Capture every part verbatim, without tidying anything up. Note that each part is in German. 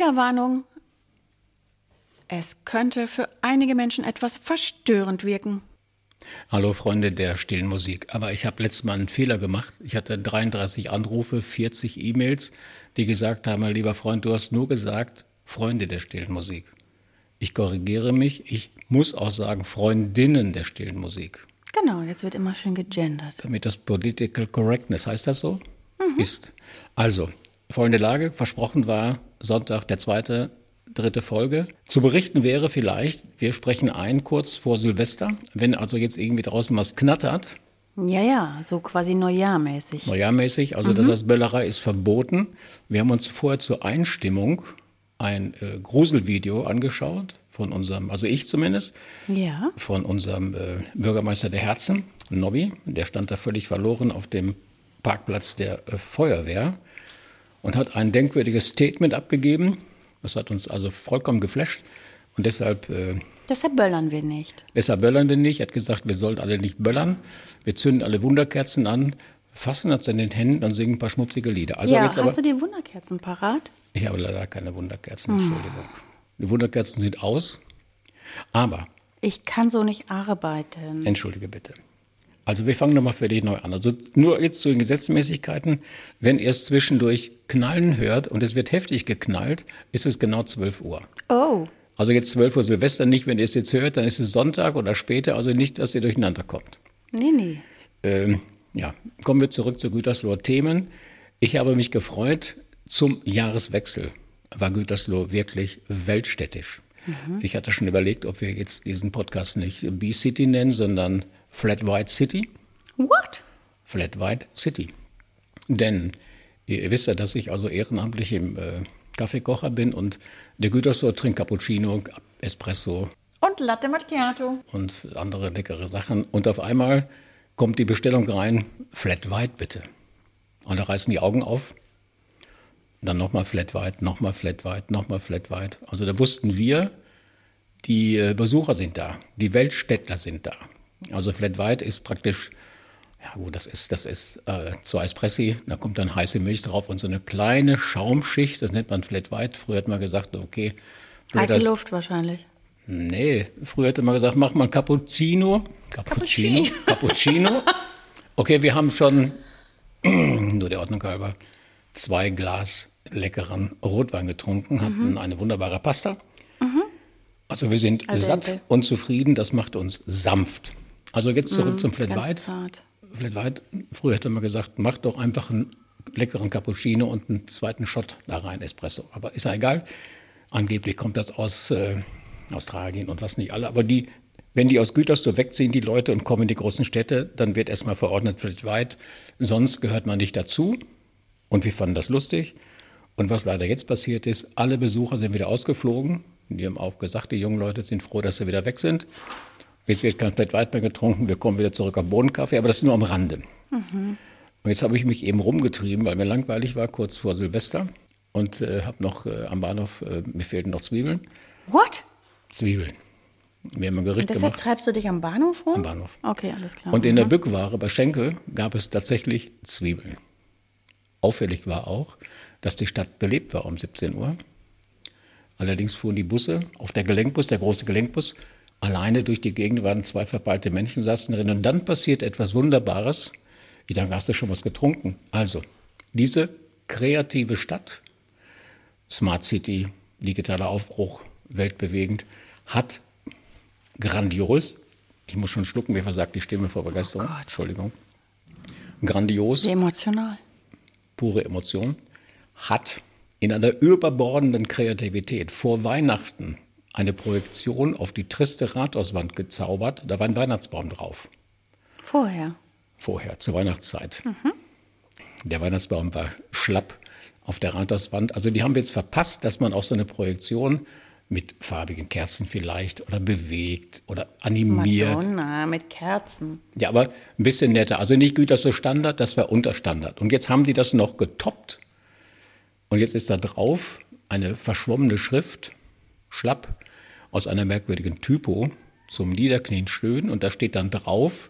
Triggerwarnung. Es könnte für einige Menschen etwas verstörend wirken. Hallo Freunde der stillen Musik. Aber ich habe letztes Mal einen Fehler gemacht. Ich hatte dreiunddreißig Anrufe, vierzig E-Mails, die gesagt haben, mein lieber Freund, du hast nur gesagt, Freunde der stillen Musik. Ich korrigiere mich, ich muss auch sagen, Freundinnen der stillen Musik. Genau, jetzt wird immer schön gegendert. Damit das Political Correctness, heißt das so? Mhm. Ist. Also, folgende Lage, versprochen war Sonntag der zweite, dritte Folge. Zu berichten wäre vielleicht, wir sprechen ein kurz vor Silvester, wenn also jetzt irgendwie draußen was knattert. Ja, ja, so quasi Neujahrmäßig. Neujahrmäßig, also mhm. das heißt, Böllerei ist verboten. Wir haben uns vorher zur Einstimmung ein äh, Gruselvideo angeschaut, von unserem, also ich zumindest, ja. von unserem äh, Bürgermeister der Herzen, Nobby. Der stand da völlig verloren auf dem Parkplatz der äh, Feuerwehr und hat ein denkwürdiges Statement abgegeben. Das hat uns also vollkommen geflasht und deshalb... Äh, deshalb böllern wir nicht. Deshalb böllern wir nicht. Er hat gesagt, wir sollen alle nicht böllern. Wir zünden alle Wunderkerzen an, fassen uns in den Händen und singen ein paar schmutzige Lieder. Also ja, jetzt hast aber, du die Wunderkerzen parat? Ich habe leider keine Wunderkerzen, Entschuldigung. Die Wunderkerzen sind aus, aber... Ich kann so nicht arbeiten. Entschuldige bitte. Also wir fangen nochmal für dich neu an. Also nur jetzt zu den Gesetzmäßigkeiten. Wenn ihr es zwischendurch knallen hört und es wird heftig geknallt, ist es genau zwölf Uhr. Oh. Also jetzt zwölf Uhr Silvester nicht, wenn ihr es jetzt hört, dann ist es Sonntag oder später, also nicht, dass ihr durcheinander kommt. Nee, nee. Ähm, ja, kommen wir zurück zu Gütersloher Themen. Ich habe mich gefreut, zum Jahreswechsel war Gütersloh wirklich weltstädtisch. Mhm. Ich hatte schon überlegt, ob wir jetzt diesen Podcast nicht B-City nennen, sondern Flat White City. What? Flat White City. Denn ihr wisst ja, dass ich also ehrenamtlich im äh, Kaffeekocher bin und der Gütersloh trinkt Cappuccino, Espresso. Und Latte Macchiato. Und andere leckere Sachen. Und auf einmal kommt die Bestellung rein, Flat White bitte. Und da reißen die Augen auf. Dann nochmal Flat White, nochmal Flat White, nochmal Flat White. Also da wussten wir, die Besucher sind da, die Weltstädtler sind da. Also Flat White ist praktisch, ja gut, das ist, das ist äh, zwei Espressi, da kommt dann heiße Milch drauf und so eine kleine Schaumschicht, das nennt man Flat White. Früher hat man gesagt, okay. Heiße Luft wahrscheinlich. Nee, früher hätte man gesagt, mach mal Cappuccino. Cappuccino. Cappuccino. Okay, wir haben schon, nur der Ordnung halber, zwei Glas leckeren Rotwein getrunken, hatten mhm. eine wunderbare Pasta. Mhm. Also wir sind also satt Ente. Und zufrieden, das macht uns sanft. Also jetzt zurück mhm, zum Flat White. Zart. Flat White, früher hätte man gesagt, mach doch einfach einen leckeren Cappuccino und einen zweiten Shot da rein, Espresso. Aber ist ja egal. Angeblich kommt das aus äh, Australien und was nicht alle. Aber die, wenn die aus Gütersloh wegziehen, die Leute, und kommen in die großen Städte, dann wird erstmal verordnet Flat White. Sonst gehört man nicht dazu. Und wir fanden das lustig. Und was leider jetzt passiert ist, alle Besucher sind wieder ausgeflogen. Die haben auch gesagt, die jungen Leute sind froh, dass sie wieder weg sind. Jetzt wird kein Flat White mehr getrunken, wir kommen wieder zurück auf Bohnenkaffee, aber das ist nur am Rande. Mhm. Und jetzt habe ich mich eben rumgetrieben, weil mir langweilig war, kurz vor Silvester. Und äh, habe noch äh, am Bahnhof, äh, mir fehlten noch Zwiebeln. What? Zwiebeln. Wir haben ein Gericht und deshalb gemacht. treibst du dich am Bahnhof rum? Am Bahnhof. Okay, alles klar. Und in mhm. der Bückware bei Schenkel gab es tatsächlich Zwiebeln. Auffällig war auch, dass die Stadt belebt war um siebzehn Uhr. Allerdings fuhren die Busse, auf der Gelenkbus, der große Gelenkbus, alleine durch die Gegend, waren zwei verpeilte Menschen, saßen drin. Und dann passiert etwas Wunderbares. Ich dachte, hast du schon was getrunken? Also, diese kreative Stadt, Smart City, digitaler Aufbruch, weltbewegend, hat grandios, ich muss schon schlucken, mir versagt die Stimme vor Begeisterung, oh Entschuldigung, grandios, emotional, pure Emotion, hat in einer überbordenden Kreativität vor Weihnachten eine Projektion auf die triste Rathauswand gezaubert. Da war ein Weihnachtsbaum drauf. Vorher? Vorher, zur Weihnachtszeit. Mhm. Der Weihnachtsbaum war schlapp auf der Rathauswand. Also die haben wir jetzt verpasst, dass man auch so eine Projektion mit farbigen Kerzen vielleicht oder bewegt oder animiert. Madonna, mit Kerzen. Ja, aber ein bisschen netter. Also nicht Gütersloh Standard, das war Unterstandard. Und jetzt haben die das noch getoppt. Und jetzt ist da drauf eine verschwommene Schrift, schlapp, aus einer merkwürdigen Typo, zum Niederknien schön. Und da steht dann drauf,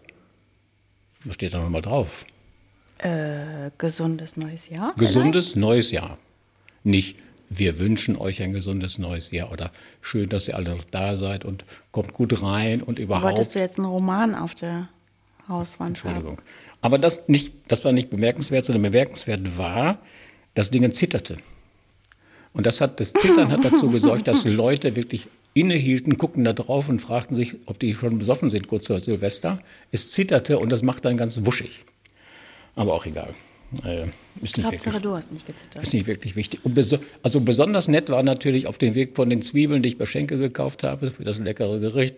was steht da nochmal drauf? Äh, gesundes neues Jahr? Gesundes vielleicht? neues Jahr. Nicht wir wünschen euch ein gesundes neues Jahr oder schön, dass ihr alle noch da seid und kommt gut rein und überhaupt. Wolltest du jetzt einen Roman auf der Hauswand Entschuldigung. haben? Aber das, nicht, das war nicht bemerkenswert, sondern bemerkenswert war, das Ding zitterte. Und das, hat, das Zittern hat dazu gesorgt, dass Leute wirklich innehielten, guckten da drauf und fragten sich, ob die schon besoffen sind kurz vor Silvester. Es zitterte und das macht dann ganz wuschig. Aber auch egal. Äh, ist nicht Hauptsache, wirklich, du hast nicht gezittert. ist nicht wirklich wichtig. Und beso- also besonders nett war natürlich auf dem Weg von den Zwiebeln, die ich bei Schenke gekauft habe, für das leckere Gericht,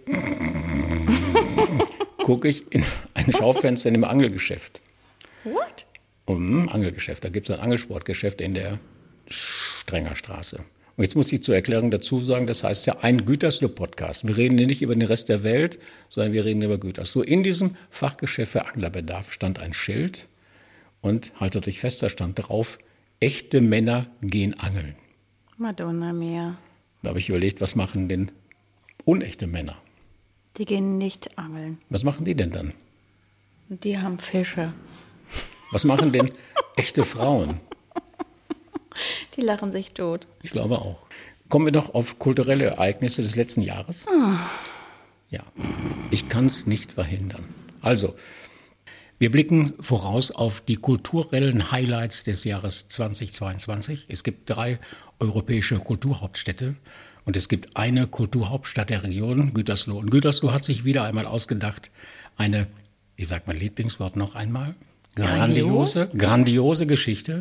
gucke ich in ein Schaufenster in einem Angelgeschäft. What? Um Angelgeschäft. Da gibt es ein Angelsportgeschäft in der Strengerstraße. Und jetzt muss ich zur Erklärung dazu sagen, das heißt ja ein Gütersloh-Podcast. Wir reden hier nicht über den Rest der Welt, sondern wir reden über Gütersloh. In diesem Fachgeschäft für Anglerbedarf stand ein Schild und, haltet euch fest, da stand drauf, echte Männer gehen angeln. Madonna mia. Da habe ich überlegt, was machen denn unechte Männer? Die gehen nicht angeln. Was machen die denn dann? Die haben Fische. Was machen denn echte Frauen? Die lachen sich tot. Ich glaube auch. Kommen wir noch auf kulturelle Ereignisse des letzten Jahres. Oh. Ja, ich kann es nicht verhindern. Also, wir blicken voraus auf die kulturellen Highlights des Jahres zweitausendzweiundzwanzig. Es gibt drei europäische Kulturhauptstädte und es gibt eine Kulturhauptstadt der Region, Gütersloh. Und Gütersloh hat sich wieder einmal ausgedacht, eine, ich sag mal Lieblingswort noch einmal, grandiose, grandiose Geschichte.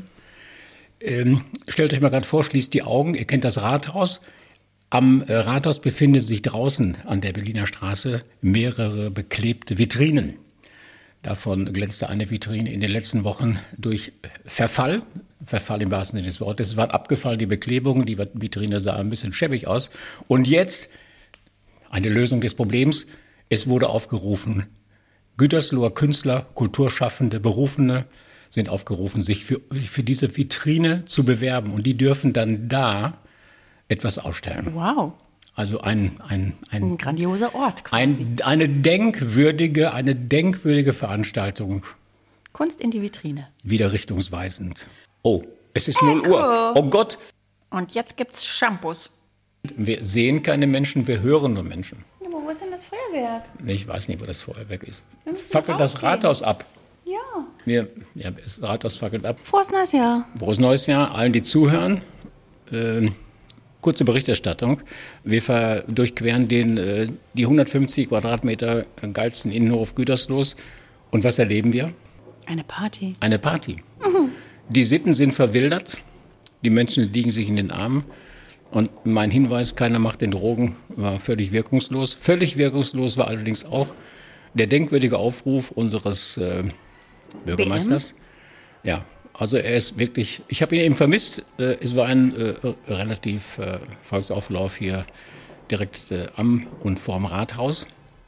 Ähm, stellt euch mal gerade vor, schließt die Augen, ihr kennt das Rathaus. Am äh, Rathaus befinden sich draußen an der Berliner Straße mehrere beklebte Vitrinen. Davon glänzte eine Vitrine in den letzten Wochen durch Verfall, Verfall im wahrsten Sinne des Wortes. Es waren abgefallen, die Beklebungen, die Vitrine sah ein bisschen schäbig aus. Und jetzt eine Lösung des Problems, es wurde aufgerufen, Gütersloher Künstler, Kulturschaffende, Berufene sind aufgerufen, sich für, für diese Vitrine zu bewerben. Und die dürfen dann da etwas ausstellen. Wow. Also ein, ein, ein, Ein grandioser Ort quasi. ein, eine denkwürdige, eine denkwürdige Veranstaltung, Kunst in die Vitrine. wieder richtungsweisend. Oh, es ist null Uhr. Oh Gott, Und jetzt gibt's Shampoos. wir sehen keine Menschen, wir hören nur Menschen. Ja, aber wo ist denn das Feuerwerk? Ich weiß nicht, wo das Feuerwerk ist. Wir müssen Fackelt das rausgehen. Rathaus ab. Ja. Wir, ja, das Rathaus fackelt ab. Frohes neues Jahr. Frohes neues Jahr allen, die zuhören. Ähm, kurze Berichterstattung. Wir ver- durchqueren den, äh, die hundertfünfzig Quadratmeter geilsten Innenhof Güterslohs. Und was erleben wir? Eine Party. Eine Party. Die Sitten sind verwildert. Die Menschen liegen sich in den Armen. Und mein Hinweis, keiner macht den Drogen, war völlig wirkungslos. Völlig wirkungslos war allerdings auch der denkwürdige Aufruf unseres äh, Bürgermeisters. Ja, also er ist wirklich, ich habe ihn eben vermisst. Äh, es war ein äh, relativ äh, Volksauflauf hier direkt äh, am und vorm Rathaus.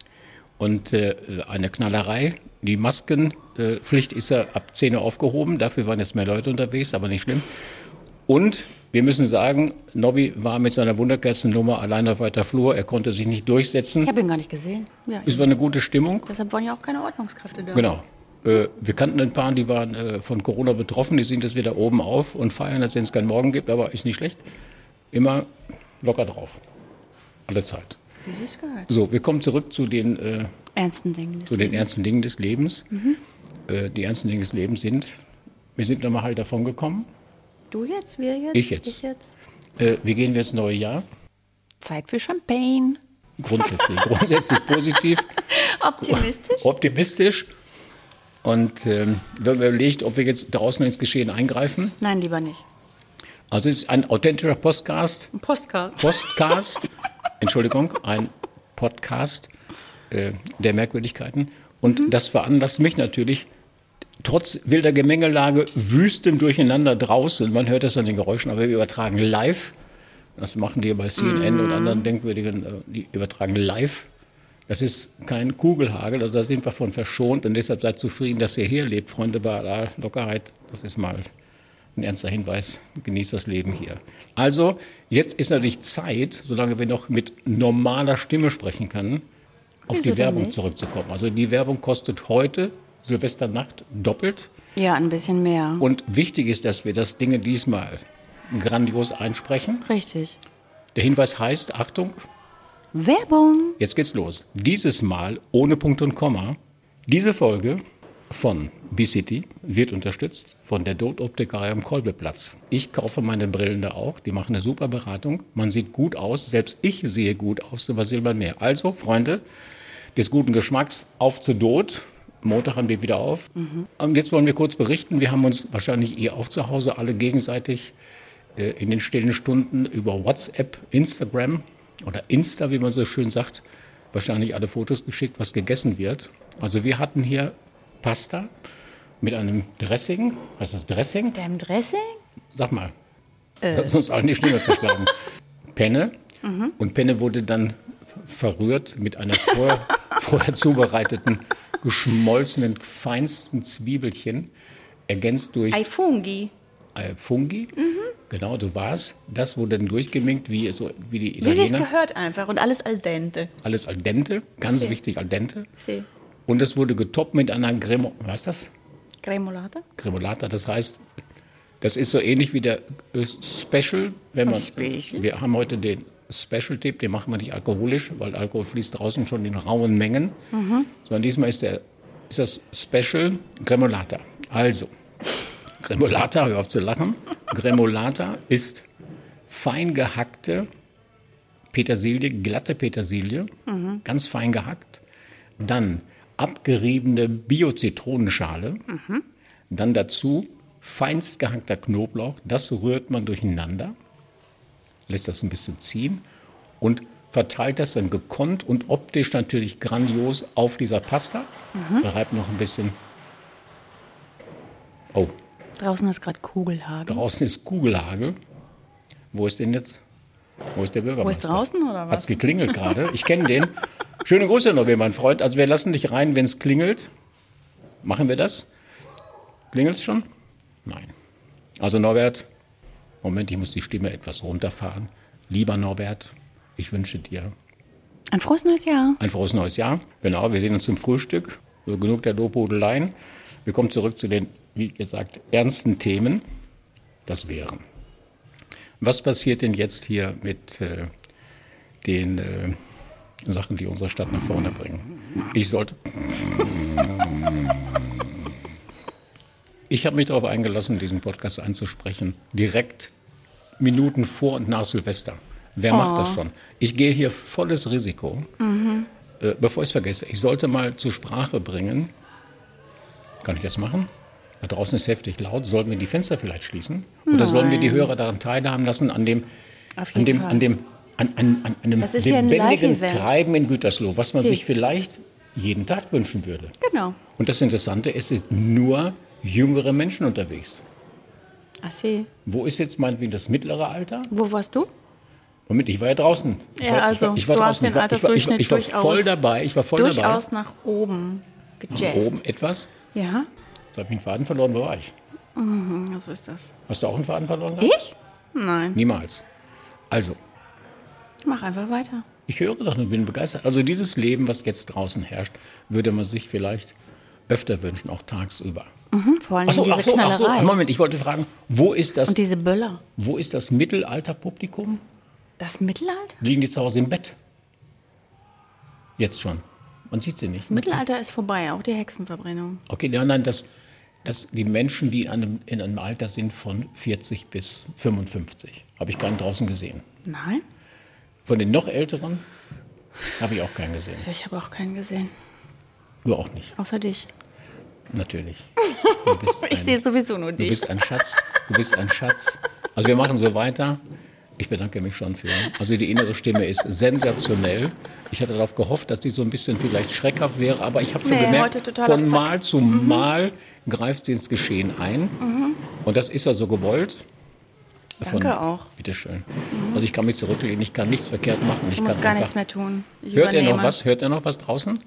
Und äh, eine Knallerei. Die Maskenpflicht ist ja ab zehn Uhr aufgehoben. Dafür waren jetzt mehr Leute unterwegs, aber nicht schlimm. Und wir müssen sagen, Nobby war mit seiner Wunderkerzen-Nummer allein auf weiter Flur. Er konnte sich nicht durchsetzen. Ich habe ihn gar nicht gesehen. Ja, Es war eine gute Stimmung. deshalb waren ja auch keine Ordnungskräfte da. Genau. Äh, wir kannten ein paar, die waren äh, von Corona betroffen. Die sind jetzt wieder oben auf und feiern, als wenn es keinen Morgen gibt. Aber ist nicht schlecht. Immer locker drauf. Alle Zeit. Wie sie es gehört. So, wir kommen zurück zu den, äh, Ernsten Dingen. des zu den Lebens. ernsten Dingen des Lebens. Äh, die ernsten Dinge des Lebens sind, wir sind nochmal halt davon gekommen. Du jetzt, wir jetzt? Ich jetzt. Ich jetzt. Äh, wir gehen jetzt ins neue Jahr. Zeit für Champagne. Grundsätzlich, grundsätzlich positiv. Optimistisch. Optimistisch. Und ähm, wir haben überlegt, ob wir jetzt draußen ins Geschehen eingreifen. Nein, lieber nicht. Also es ist ein authentischer Podcast. Ein Postcard. Postcast. Entschuldigung, ein Podcast äh, der Merkwürdigkeiten. Und mhm. das veranlasst mich natürlich, trotz wilder Gemengelage, wüstem Durcheinander draußen, man hört das an den Geräuschen, aber wir übertragen live. Das machen die bei C N N mhm. und anderen denkwürdigen, äh, die übertragen live. Das ist kein Kugelhagel, also da sind wir von verschont und deshalb seid zufrieden, dass ihr hier lebt, Freunde, bei aller Lockerheit. Das ist mal ein ernster Hinweis, genießt das Leben hier. Also, jetzt ist natürlich Zeit, solange wir noch mit normaler Stimme sprechen können, auf Wieso die Werbung denn nicht? zurückzukommen. Also die Werbung kostet heute, Silvesternacht, doppelt. Ja, ein bisschen mehr. Und wichtig ist, dass wir das Ding diesmal grandios einsprechen. Richtig. Der Hinweis heißt, Achtung, Werbung. jetzt geht's los. Dieses Mal ohne Punkt und Komma. Diese Folge von B-City wird unterstützt von der Dot-Optikerei am Kolbeplatz. Ich kaufe meine Brillen da auch. Die machen eine super Beratung. Man sieht gut aus. Selbst ich sehe gut aus. Was will man mehr? Also, Freunde des guten Geschmacks, auf zu Dot. Montag haben wir wieder auf. Mhm. Und jetzt wollen wir kurz berichten. Wir haben uns wahrscheinlich eh auch zu Hause alle gegenseitig äh, in den stillen Stunden über WhatsApp, Instagram oder Insta, wie man so schön sagt, wahrscheinlich alle Fotos geschickt, was gegessen wird. Also wir hatten hier Pasta mit einem Dressing. Was ist das Dressing? Mit einem Dressing? Sag mal. Äh. Das hat uns allen die Stimme verschlagen. Penne. Mhm. Und Penne wurde dann verrührt mit einer vorher, vorher zubereiteten, geschmolzenen, feinsten Zwiebelchen, ergänzt durch... Ei Fungi. Ei Fungi. Mhm. Genau, so war es. Das wurde dann durchgeminkt, wie, so, wie die Italiener. Wie es gehört einfach. Und alles al dente. Alles al dente. Ganz Sí. wichtig, al dente. Sí. Und es wurde getoppt mit einer Gremo... Was ist das? Gremolata? Gremolata, das heißt, das ist so ähnlich wie der äh, Special. Wenn man, Special. Wir haben heute den Special-Tipp, den machen wir nicht alkoholisch, weil Alkohol fließt draußen schon in rauen Mengen. Mhm. Sondern diesmal ist, der, ist das Special Gremolata. Also, Gremolata, hör auf zu lachen. Gremolata ist fein gehackte Petersilie, glatte Petersilie, mhm. ganz fein gehackt. Dann abgeriebene Bio-Zitronenschale, mhm. dann dazu feinst gehackter Knoblauch, das rührt man durcheinander, lässt das ein bisschen ziehen und verteilt das dann gekonnt und optisch natürlich grandios auf dieser Pasta. Mhm. Reibt noch ein bisschen... Oh. Draußen ist gerade Kugelhagel. Draußen ist Kugelhagel. Wo ist denn jetzt? Wo ist der Bürgermeister? Wo ist draußen oder was? Hat's geklingelt gerade. Ich kenne den. Schöne Grüße, Norbert, mein Freund. Also wir lassen dich rein, wenn es klingelt. Machen wir das? Klingelt es schon? Nein. Also Norbert, Moment, ich muss die Stimme etwas runterfahren. Lieber Norbert, ich wünsche dir ein frohes neues Jahr. Ein frohes neues Jahr. Genau, wir sehen uns zum Frühstück. So, genug der Lobhudeleien. Wir kommen zurück zu den, wie gesagt, ernsten Themen. Das wären: Was passiert denn jetzt hier mit äh, den äh, Sachen, die unsere Stadt nach vorne bringen? Ich sollte... Ich habe mich darauf eingelassen, diesen Podcast einzusprechen, direkt Minuten vor und nach Silvester. Wer oh. macht das schon? Ich gehe hier volles Risiko. Mhm. Äh, bevor ich es vergesse, ich sollte mal zur Sprache bringen, kann ich das machen? Da draußen ist heftig laut. Sollten wir die Fenster vielleicht schließen? Oder Nein. sollen wir die Hörer daran teilhaben lassen, an dem, an dem, an dem, an, an, an einem lebendigen ja ein Treiben in Gütersloh, was man Sie. sich vielleicht jeden Tag wünschen würde? Genau. Und das Interessante ist, es sind nur jüngere Menschen unterwegs. Ach sie. Wo ist jetzt meinetwegen das mittlere Alter? Wo warst du? Moment, ich war ja draußen. Ich ja, war, also ich war, ich war du draußen. hast den Altersdurchschnitt ich war, ich war, ich war voll dabei. Ich war voll durchaus dabei. Durchaus nach oben gejazzt. Nach oben etwas? Ja. Da habe ich einen Faden verloren, wo war ich? Mhm, so ist das. Hast du auch einen Faden verloren? Gehabt? Ich? Nein. Niemals. Also. Mach einfach weiter. Ich höre doch und bin begeistert. Also dieses Leben, was jetzt draußen herrscht, würde man sich vielleicht öfter wünschen, auch tagsüber. Mhm, vor allem ach so, diese ach so, ach so, Knallerei. Moment, ich wollte fragen, wo ist das? Und diese Böller. Wo ist das Mittelalterpublikum? Das Mittelalter? Liegen die zu Hause im Bett? Jetzt schon. Man sieht sie nicht. Das Mittelalter ist vorbei, auch die Hexenverbrennung. Okay, nein, nein, das, das, die Menschen, die in einem, in einem Alter sind von vierzig bis fünfundfünfzig, habe ich keinen draußen gesehen. Nein? Von den noch Älteren habe ich auch keinen gesehen. Ich habe auch keinen gesehen. Du auch nicht? Außer dich. Natürlich. Du bist ein, ich sehe sowieso nur dich. Du bist ein Schatz. Du bist ein Schatz. Also wir machen so weiter. Ich bedanke mich schon für. Also die innere Stimme ist sensationell. Ich hatte darauf gehofft, dass die so ein bisschen vielleicht schreckhaft wäre, aber ich habe schon nee, gemerkt, von Mal zu mhm. Mal greift sie ins Geschehen ein. Mhm. Und das ist ja so gewollt. Davon, Danke auch. Bitteschön. Mhm. Also ich kann mich zurücklehnen, ich kann nichts verkehrt machen. Ich du musst kann gar einfach, nichts mehr tun. Ich hört übernehme. ihr noch was? Hört ihr noch was draußen?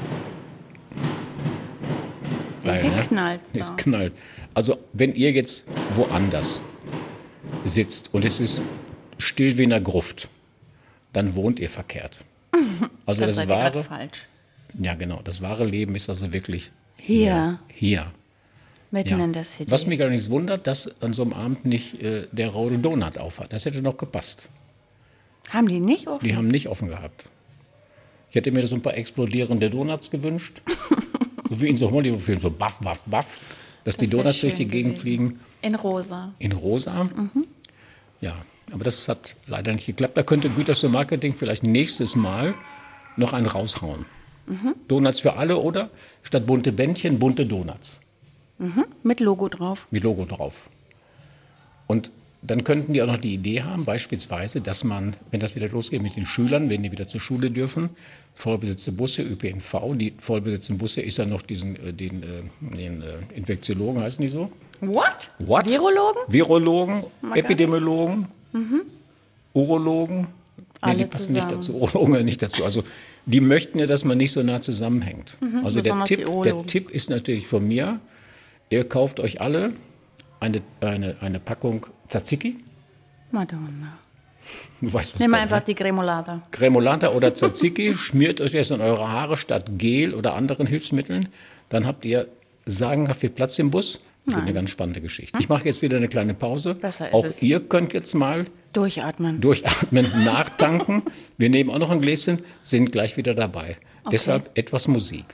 Geil, ne? Knallt's da. Es knallt. Also wenn ihr jetzt woanders sitzt und es ist still wie in einer Gruft, dann wohnt ihr verkehrt. Also das, das seid wahre, falsch. Ja genau, das wahre Leben ist also wirklich hier. Hier. hier. Mitten Ja. in der City. Was mich allerdings wundert, dass an so einem Abend nicht äh, der Rote Donut aufhat. Das hätte noch gepasst. Haben die nicht offen? Die haben nicht offen gehabt. Ich hätte mir so ein paar explodierende Donuts gewünscht. So wie in so Hollywood-Filmen, so baff, baff, baff. Dass die Das wär Donuts durch die schön Gegend gewesen. fliegen. In rosa. In rosa. Ja, aber das hat leider nicht geklappt. Da könnte Gütersloh Marketing vielleicht nächstes Mal noch einen raushauen. Donuts für alle oder statt bunte Bändchen, bunte Donuts. Mit Logo drauf. Mit Logo drauf. Und dann könnten die auch noch die Idee haben, beispielsweise, dass man, wenn das wieder losgeht mit den Schülern, wenn die wieder zur Schule dürfen, vollbesetzte Busse, Ö P N V, die vollbesetzten Busse ist ja noch diesen, äh, den, äh, den äh, Infektiologen, heißen die so? What? What? Virologen? Virologen, Magga. Epidemiologen, Urologen. Alle Nee, die passen nicht zusammen. dazu. Urologen nicht dazu. Also die möchten ja, dass man nicht so nah zusammenhängt. also der besonders die Tipp, der Urologen. Tipp ist natürlich von mir, ihr kauft euch alle eine, eine, eine Packung Tzatziki. Madonna. Du weißt, was Nimm kommt, einfach ne? die Gremolata. Cremolata oder Tzatziki, schmiert euch das in eure Haare statt Gel oder anderen Hilfsmitteln. Dann habt ihr sagenhaft viel Platz im Bus. Das wird eine ganz spannende Geschichte. Ich mache jetzt wieder eine kleine Pause. Besser ist Auch es. ihr könnt jetzt mal Durchatmen. durchatmen, nachtanken. Wir nehmen auch noch ein Gläschen, sind gleich wieder dabei. Deshalb etwas Musik.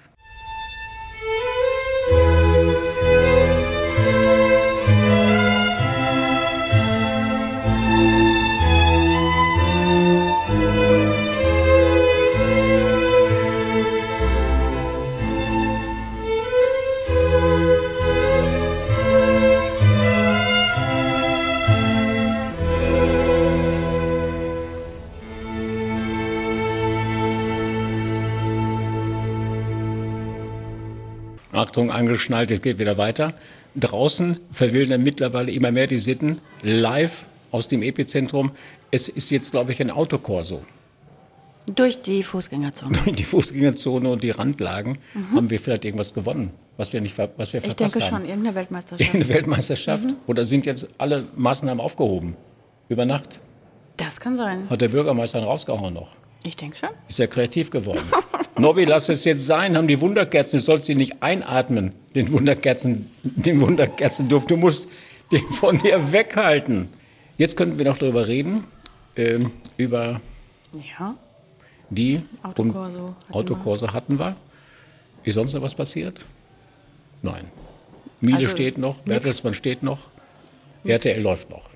Achtung, angeschnallt, es geht wieder weiter. Draußen verwildern mittlerweile immer mehr die Sitten. Live aus dem Epizentrum. Es ist jetzt, glaube ich, ein Autokorso. Durch die Fußgängerzone. Die Fußgängerzone und die Randlagen haben wir vielleicht irgendwas gewonnen, was wir, nicht, ver- was wir Ich verpasst denke haben. schon, irgendeine Weltmeisterschaft. Eine Weltmeisterschaft. Oder sind jetzt alle Maßnahmen aufgehoben? Über Nacht? Das kann sein. Hat der Bürgermeister ihn rausgehauen noch? Ich denke schon. Ist ja kreativ geworden. Nobby, lass es jetzt sein, haben die Wunderkerzen, du sollst sie nicht einatmen, den Wunderkerzen, den Wunderkerzenduft, du musst den von dir weghalten. Jetzt könnten wir noch darüber reden, ähm, über Ja. die Autokorso und hatten Autokorso hatten wir. Ist sonst noch was passiert? Nein. Miele Also, steht noch, Bertelsmann steht noch, R T L läuft noch.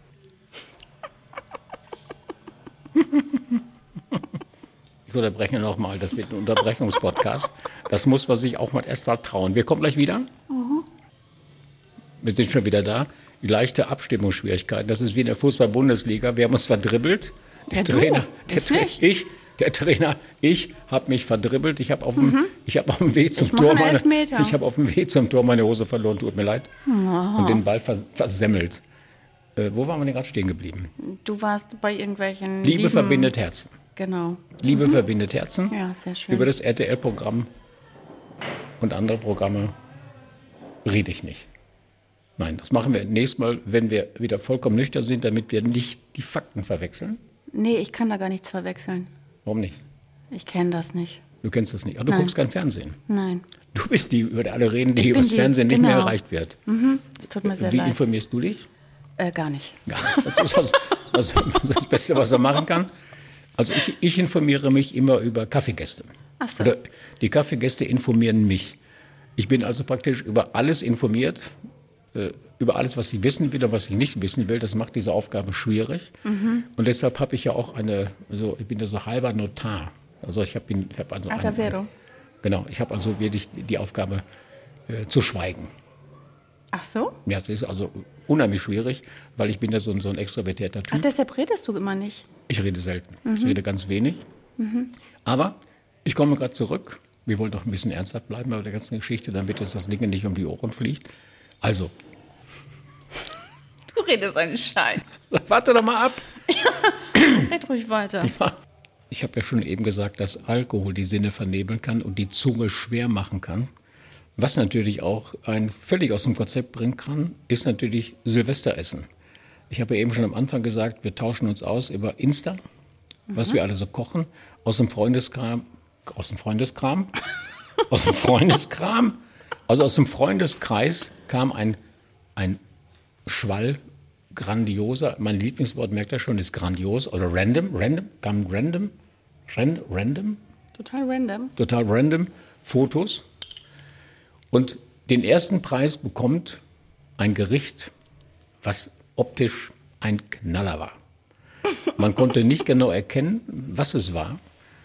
Ich unterbreche noch mal, das wird ein Unterbrechungspodcast. Das muss man sich auch mal erst mal trauen. Wir kommen gleich wieder. Mhm. Wir sind schon wieder da. Leichte Abstimmungsschwierigkeiten. Das ist wie in der Fußball-Bundesliga. Wir haben uns verdribbelt. Der Ja, du. Trainer, der Ich Tra nicht. ich, der Trainer, ich habe mich verdribbelt. Ich habe auf, dem- ich hab auf dem Weg zum Ich mache Tor einen meine, Elfmeter. ich habe auf dem Weg zum Tor meine Hose verloren. Tut mir leid. Und den Ball vers versemmelt. Äh, wo waren wir denn gerade stehen geblieben? Du warst bei irgendwelchen... Liebe lieben- verbindet Herzen. Genau. Liebe verbindet Herzen. Ja, sehr schön. Über das R T L-Programm und andere Programme rede ich nicht. Nein, das machen wir nächstes Mal, wenn wir wieder vollkommen nüchtern sind, damit wir nicht die Fakten verwechseln. Nee, ich kann da gar nichts verwechseln. Warum nicht? Ich kenne das nicht. Du kennst das nicht. Aber du Nein. guckst kein Fernsehen. Nein. Du bist die, über die alle reden, die Ich über bin das die, Fernsehen nicht genau. mehr erreicht wird. Es tut mir sehr Wie leid. informierst du dich? Äh, gar nicht. Gar nicht. Das ist das, das, das, ist das Beste, was man machen kann. Also ich, ich informiere mich immer über Kaffeegäste. Ach so. Oder die Kaffeegäste informieren mich. Ich bin also praktisch über alles informiert, äh, über alles, was ich wissen will und was ich nicht wissen will. Das macht diese Aufgabe schwierig. Mhm. Und deshalb habe ich ja auch eine, also ich bin ja so halber Notar. Also ich habe ich hab also Alter eine, Vero. genau, ich habe also wirklich die Aufgabe äh, zu schweigen. Ach so? Ja, das ist also unheimlich schwierig, weil ich bin ja so, ein- so ein extrovertierter Typ. Ach, deshalb redest du immer nicht. Ich rede selten. Ich rede ganz wenig. Aber ich komme gerade zurück. Wir wollen doch ein bisschen ernsthaft bleiben bei der ganzen Geschichte, damit uns das Ding nicht um die Ohren fliegt. Also, Du redest einen Scheiß. warte doch mal ab. Red ruhig weiter. Ich habe ja schon eben gesagt, dass Alkohol die Sinne vernebeln kann und die Zunge schwer machen kann. Was natürlich auch einen völlig aus dem Konzept bringen kann, ist natürlich Silvesteressen. Ich habe ja eben schon am Anfang gesagt, wir tauschen uns aus über Insta, was wir alle so kochen, aus dem Freundeskram, aus dem Freundeskram, aus dem Freundeskram, Also aus dem Freundeskreis kam ein, ein Schwall grandioser, mein Lieblingswort, merkt ihr schon, ist grandios oder random, random, kam random, ran, random, Total random. total random Fotos. Und den ersten Preis bekommt ein Gericht, was optisch ein Knaller war. Man konnte nicht genau erkennen, was es war.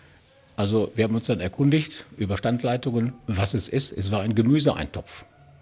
Also wir haben uns dann erkundigt über Standleitungen, was es ist. Es war ein Gemüseeintopf.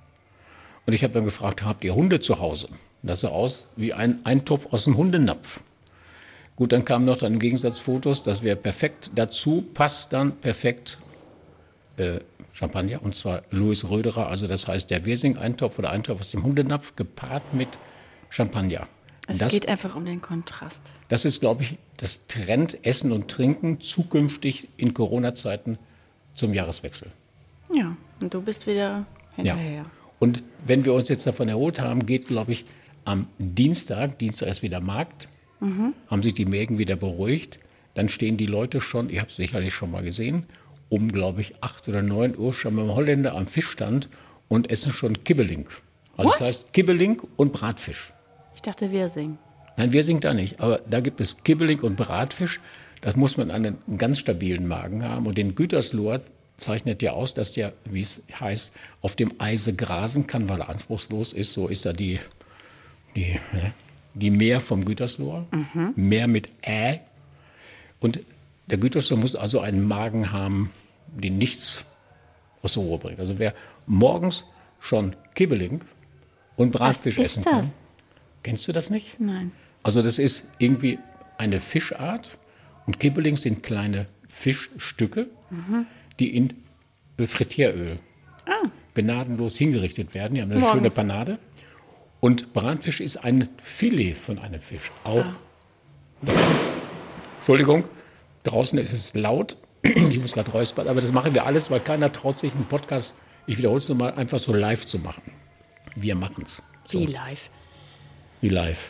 Und ich habe dann gefragt, habt ihr Hunde zu Hause? Das sah aus wie ein Eintopf aus dem Hundenapf. Gut, dann kamen noch dann im Gegensatz Fotos, das wäre perfekt. Dazu passt dann perfekt äh, Champagner, und zwar Louis Röderer, also das heißt der Wirsing-Eintopf oder Eintopf aus dem Hundenapf, gepaart mit Champagner. Es das, geht einfach um den Kontrast. Das ist, glaube ich, das Trend Essen und Trinken zukünftig in Corona-Zeiten zum Jahreswechsel. Ja, und du bist wieder hinterher. Ja. Und wenn wir uns jetzt davon erholt haben, geht, glaube ich, am Dienstag, Dienstag ist wieder Markt, mhm. haben sich die Mägen wieder beruhigt, dann stehen die Leute schon, ihr habt es sicherlich schon mal gesehen, um, glaube ich, acht oder neun Uhr schon beim Holländer am Fischstand und essen schon Kibbeling. Also What? das heißt Kibbeling und Bratfisch. Ich dachte, wir singen. Nein, wir singen da nicht, aber da gibt es Kibbeling und Bratfisch. Das muss man einen ganz stabilen Magen haben. Und den Gütersloher zeichnet ja aus, dass der, wie es heißt, auf dem Eise grasen kann, weil er anspruchslos ist. So ist da die, die, die Meer vom Gütersloher. Mhm. Meer mit Ä. Und der Gütersloher muss also einen Magen haben, den nichts aus der Ruhe bringt. Also wer morgens schon Kibbeling und Bratfisch Was ist essen das? kann. Kennst du das nicht? Nein. Also das ist irgendwie eine Fischart und Kibbeling sind kleine Fischstücke, mhm. die in Frittieröl ah. gnadenlos hingerichtet werden. Die haben eine Morgens. schöne Panade. Und Bratfisch ist ein Filet von einem Fisch. Auch. Ah. Das kann, Entschuldigung, draußen ist es laut. Ich muss gerade räuspern, aber das machen wir alles, weil keiner traut sich einen Podcast, ich wiederhole es nochmal, einfach so live zu machen. Wir machen es. So. Wie live? Wie live.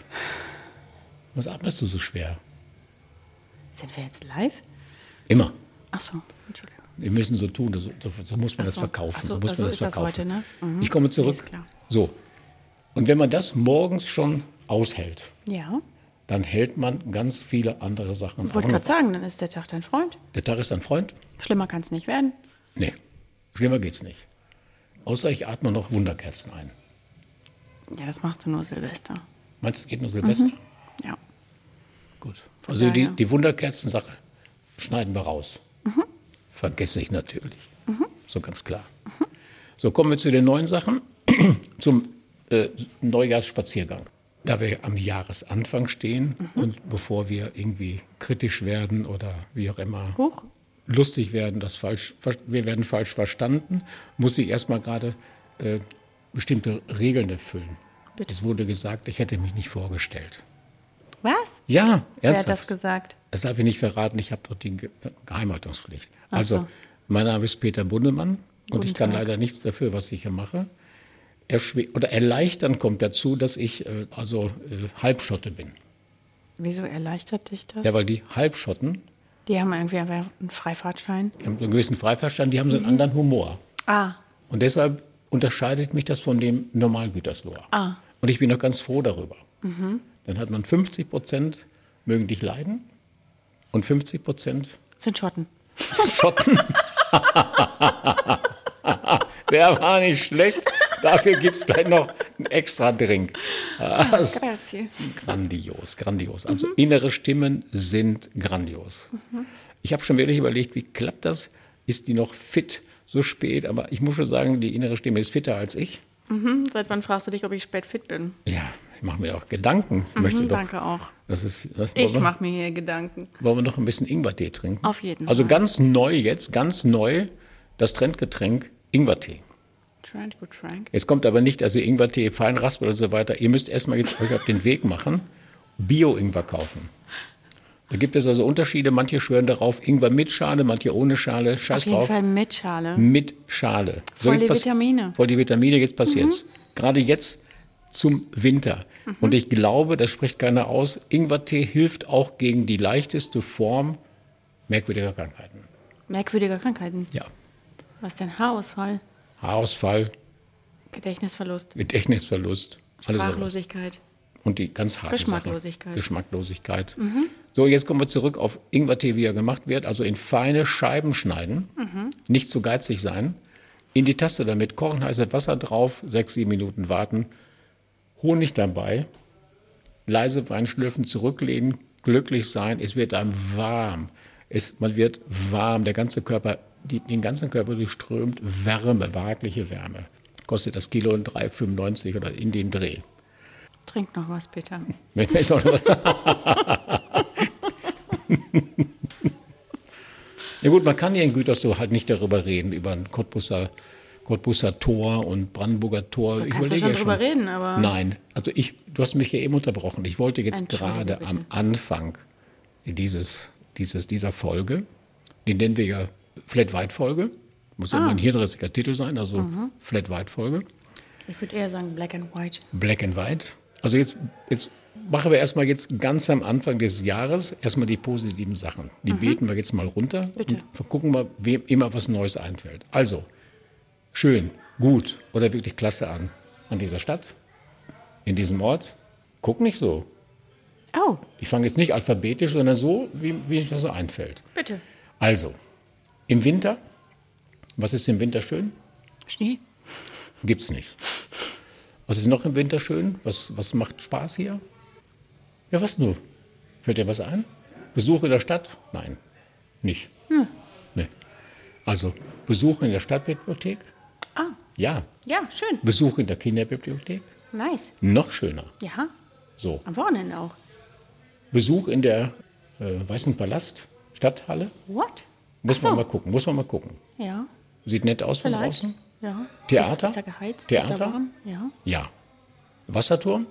Was atmest du so schwer? Sind wir jetzt live? Immer. Ach so, Entschuldigung. Wir müssen so tun, so, so muss man Ach das so. verkaufen. Ach so, so muss also man das ist das verkaufen. heute, ne? Mhm. Ich komme zurück. Ist klar. So. Und wenn man das morgens schon aushält, Ja. dann hält man ganz viele andere Sachen Ich wollte auch gerade noch. sagen, dann ist der Tag dein Freund. Der Tag ist ein Freund? Schlimmer kann es nicht werden. Nee, schlimmer geht's nicht. Außer ich atme noch Wunderkerzen ein. Ja, das machst du nur Silvester. Meinst du, es geht nur Silvester? Mhm. Ja. Gut. Von Also die, daher. die Wunderkerzen-Sache schneiden wir raus. Mhm. Vergesse ich natürlich. Mhm. So ganz klar. Mhm. So, kommen wir zu den neuen Sachen. Zum äh, Neujahrsspaziergang. Da wir am Jahresanfang stehen mhm. und bevor wir irgendwie kritisch werden oder wie auch immer Huch. lustig werden, das falsch, wir werden falsch verstanden, muss ich erstmal gerade äh, bestimmte Regeln erfüllen. Bitte. Es wurde gesagt, ich hätte mich nicht vorgestellt. Was? Ja, Wer ernsthaft. hat das gesagt? Das darf ich nicht verraten, ich habe doch die Ge Geheimhaltungspflicht. Ach Also, so. mein Name ist Peter Bundemann und Guten ich kann Tag. leider nichts dafür, was ich hier mache. Erschwer oder erleichtern kommt dazu, dass ich äh, also äh, Halbschotte bin. Wieso erleichtert dich das? Ja, weil die Halbschotten, Die haben irgendwie einen Freifahrtschein. die haben so einen gewissen Freiverstand, die haben so einen anderen Humor. Ah, Und deshalb unterscheidet mich das von dem Normalgütersloher. Ah. Und ich bin noch ganz froh darüber. Mhm. Dann hat man fünfzig Prozent mögen dich leiden und fünfzig Prozent sind Schotten. Schotten. Der war nicht schlecht. Dafür gibt es gleich noch einen extra Drink. Das Grazie. grandios, grandios. Also mhm. innere Stimmen sind grandios. Mhm. Ich habe schon wirklich überlegt, wie klappt das? Ist die noch fit so spät? Aber ich muss schon sagen, die innere Stimme ist fitter als ich. Mhm. Seit wann fragst du dich, ob ich spät fit bin? Ja, ich mache mir auch Gedanken. Ich Mhm, möchte doch, danke auch. das ist, das Ich mache mir hier Gedanken. Wollen wir noch ein bisschen Ingwertee trinken? Auf jeden Also Fall. ganz neu jetzt, ganz neu, das Trendgetränk Ingwertee. Trank, good Trank. Jetzt kommt aber nicht, also Ingwertee, Feinraspel und so weiter. Ihr müsst erstmal jetzt euch auf den Weg machen, Bio-Ingwer kaufen. Da gibt es also Unterschiede. Manche schwören darauf, Ingwer mit Schale, manche ohne Schale. Scheiß Auf jeden drauf. Fall mit Schale. Mit Schale. So, Voll jetzt die pass- Vitamine. Voll die Vitamine, jetzt passiert's. Gerade jetzt zum Winter. Mhm. Und ich glaube, das spricht keiner aus, Ingwertee hilft auch gegen die leichteste Form merkwürdiger Krankheiten. Merkwürdige Krankheiten. Ja. Was denn? Haarausfall? Haarausfall, Gedächtnisverlust. Gedächtnisverlust. Alles Sprachlosigkeit. Und die ganz harte Geschmacklosigkeit. Sache. Geschmacklosigkeit. Mhm. So, jetzt kommen wir zurück auf Ingwertee, wie er gemacht wird. Also in feine Scheiben schneiden, mhm. nicht zu geizig sein. In die Tasse damit, kochen heißes Wasser drauf, sechs, sieben Minuten warten. Honig dabei, leise reinschlürfen, zurücklehnen, glücklich sein. Es wird einem warm. Es, man wird warm, der ganze Körper, die, den ganzen Körper durchströmt Wärme, behagliche Wärme. Kostet das Kilo drei Euro fünfundneunzig oder in den Dreh. Trink noch was, bitte. Wenn ich auch noch was. Ja gut, man kann hier in Gütersloh halt nicht darüber reden, über ein Cottbuser, Cottbuser Tor und Brandenburger Tor. Da ich kannst du schon drüber reden, aber... Nein, also ich, du hast mich hier eben unterbrochen. Ich wollte jetzt gerade bitte. am Anfang dieses, dieses, dieser Folge, die nennen wir ja Flat-White-Folge, muss ja Ah. immer ein hirnrissiger Titel sein, also Mhm. Flat-White-Folge. Ich würde eher sagen Black and White. Black and White. Also jetzt, jetzt machen wir erstmal jetzt ganz am Anfang des Jahres erstmal die positiven Sachen. Die mhm. beten wir jetzt mal runter Bitte. und gucken mal, wem immer was Neues einfällt. Also, schön, gut oder wirklich klasse an, an dieser Stadt, in diesem Ort. Guck nicht so. Oh, Ich fange jetzt nicht alphabetisch, sondern so, wie, wie es mir so einfällt. bitte. Also, im Winter, was ist im Winter schön? Schnee? Gibt's nicht. Was ist noch im Winter schön? Was, was macht Spaß hier? Ja, was nur? Fällt dir was ein? Besuch in der Stadt? Nein, nicht. Hm. Nee. Also Besuch in der Stadtbibliothek? Ah, Ja. ja, schön. Besuch in der Kinderbibliothek? Nice. Noch schöner. Ja, So. am Wochenende auch. Besuch in der äh, Weißen Palast, Stadthalle? What? Muss Ach so. man mal gucken, muss man mal gucken. Ja, Sieht nett aus von vielleicht. draußen? Ja. Theater? Ist, ist da geheizt? Ist Theater? da warm? Ja. Ja. Wasserturm?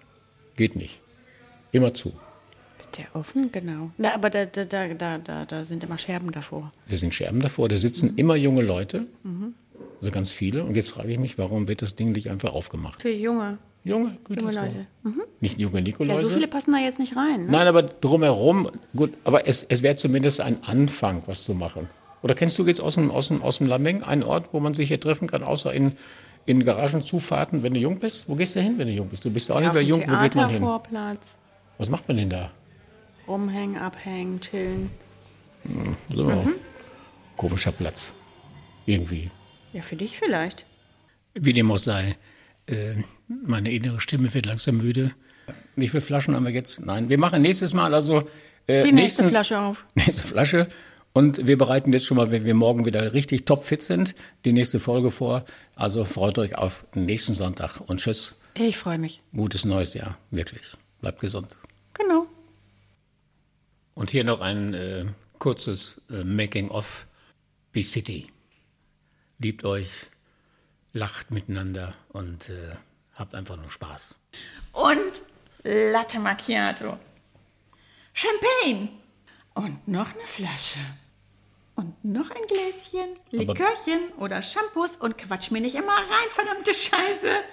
Geht nicht. Immer zu. Ist der offen? Genau. Na, aber da, da, da, da, da, da sind immer Scherben davor. Da sind Scherben davor, da sitzen immer junge Leute, also ganz viele. Und jetzt frage ich mich, warum wird das Ding nicht einfach aufgemacht? Für junge, Junge, Gütersloh. junge Leute. Mhm. Nicht junge Ja, Nikoläuse. so viele passen da jetzt nicht rein. Ne? Nein, aber drumherum, gut, aber es, es wäre zumindest ein Anfang, was zu machen. Oder kennst du jetzt aus dem, aus dem, aus dem Lameng einen Ort, wo man sich hier treffen kann, außer in, in Garagenzufahrten, wenn du jung bist? Wo gehst du hin, wenn du jung bist? Du bist auch Ja, nicht mehr auf jung, dem wo geht man hin? Theatervorplatz. Was macht man denn da? Rumhängen, abhängen, chillen. So, Mhm. komischer Platz. Irgendwie. Ja, für dich vielleicht. Wie dem auch sei, äh, meine innere Stimme wird langsam müde. Wie viele Flaschen haben wir jetzt? Nein, wir machen nächstes Mal also äh, Die nächste nächsten- Flasche auf. nächste Flasche. Und wir bereiten jetzt schon mal, wenn wir morgen wieder richtig topfit sind, die nächste Folge vor. Also freut euch auf nächsten Sonntag und tschüss. Ich freue mich. Gutes neues Jahr, wirklich. Bleibt gesund. Genau. Und hier noch ein äh, kurzes äh, Making-of. Be City. Liebt euch, lacht miteinander und äh, habt einfach nur Spaß. Und Latte Macchiato. Champagne. Und noch eine Flasche. Und noch ein Gläschen, Likörchen oder Shampoos und quatsch mir nicht immer rein, verdammte Scheiße.